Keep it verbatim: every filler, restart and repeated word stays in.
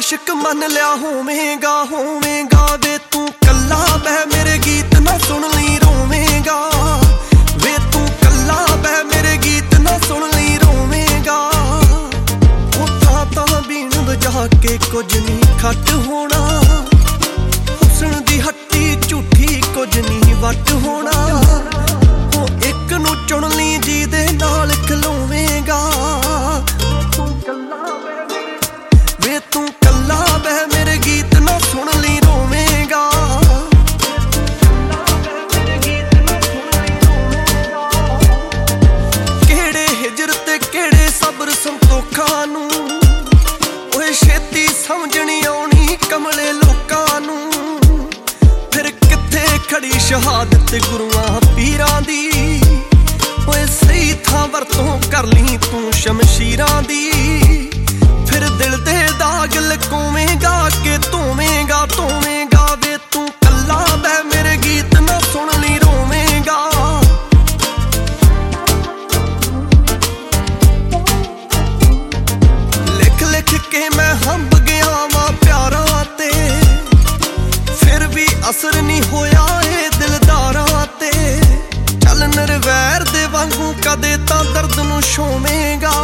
आशिक मन लिया होवेगा होवेगा वे तू कल्ला बह मेरे गीत ना सुन ली रोवेगा वे तू कल्ला बह मेरे गीत ना सुन ली रोवेगा उठा ता बीन बजा के कुछ नहीं खट होना हुस्न दी हट्टी झूठी कुछ नहीं वट होना वो एक नू चुन ली जी दे नाल खलोवेगा वे तू कल्ला बह मेरे गीत ना सुन ली रोवेगा केड़े हिजर ते केड़े सबर संतोखा नू ओए छेती समझनी आउणी कमले लोकां नू फिर कित्थे खड़ी शहादत गुरुआं पीरां दी ओए सही थां वरतों कर ली तू शमशीरां दी फिर दिल दे दाग लकोवेगा के धोवेगा धोवेगा वे तू कल्ला बह मेरे गीत ना सुन ली रोवेगा लिख लिख के मैं हंब गया वां प्यारां ते फिर भी असर नहीं होया ए दिलदारां ते चल नरवैर दे वांगू कदे तां दर्द नू छोवेगा